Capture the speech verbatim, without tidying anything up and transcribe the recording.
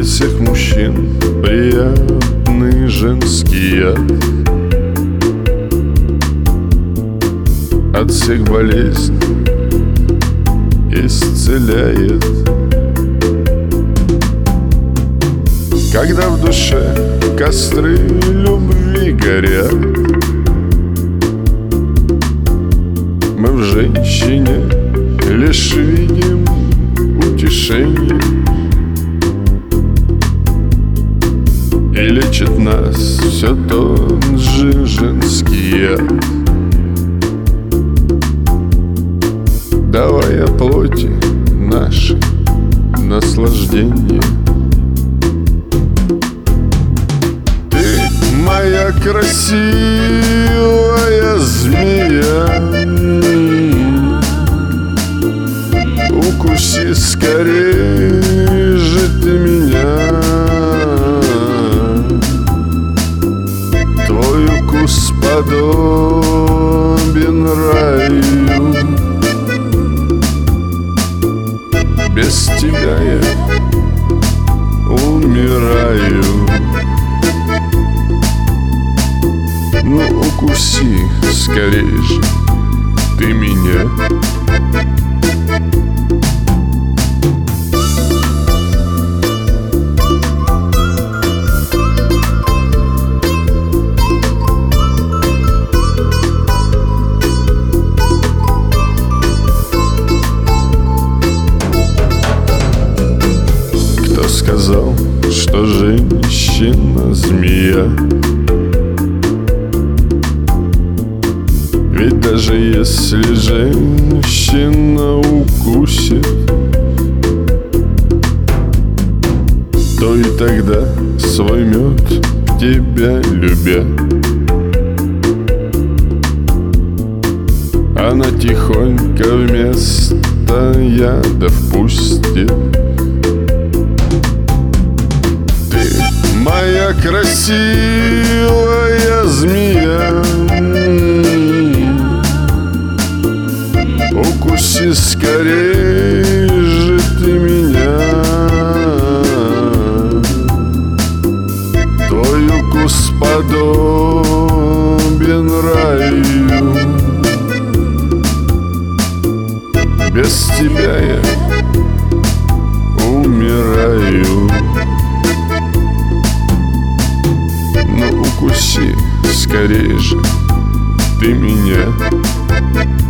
всех мужчин приятный женский яд, от всех болезней исцеляет. Когда в душе костры любви горят, мы в женщине лишь видим утешение, и лечит нас все тот же женский яд. Давай о плоти нашей наслаждение. Ты моя красивая змея, укуси скорее же ты меня. Твой укус подобен раю, без тебя я умираю. Ну укуси скорее же ты меня. Сказал, что женщина змея, ведь даже если женщина укусит, то и тогда свой мед тебя любя, она тихонько вместо яда впустит. Моя красивая змея, укуси скорее же ты меня. Твой укус подобен раю, без тебя я умираю. Ну укуси скорее же ты меня.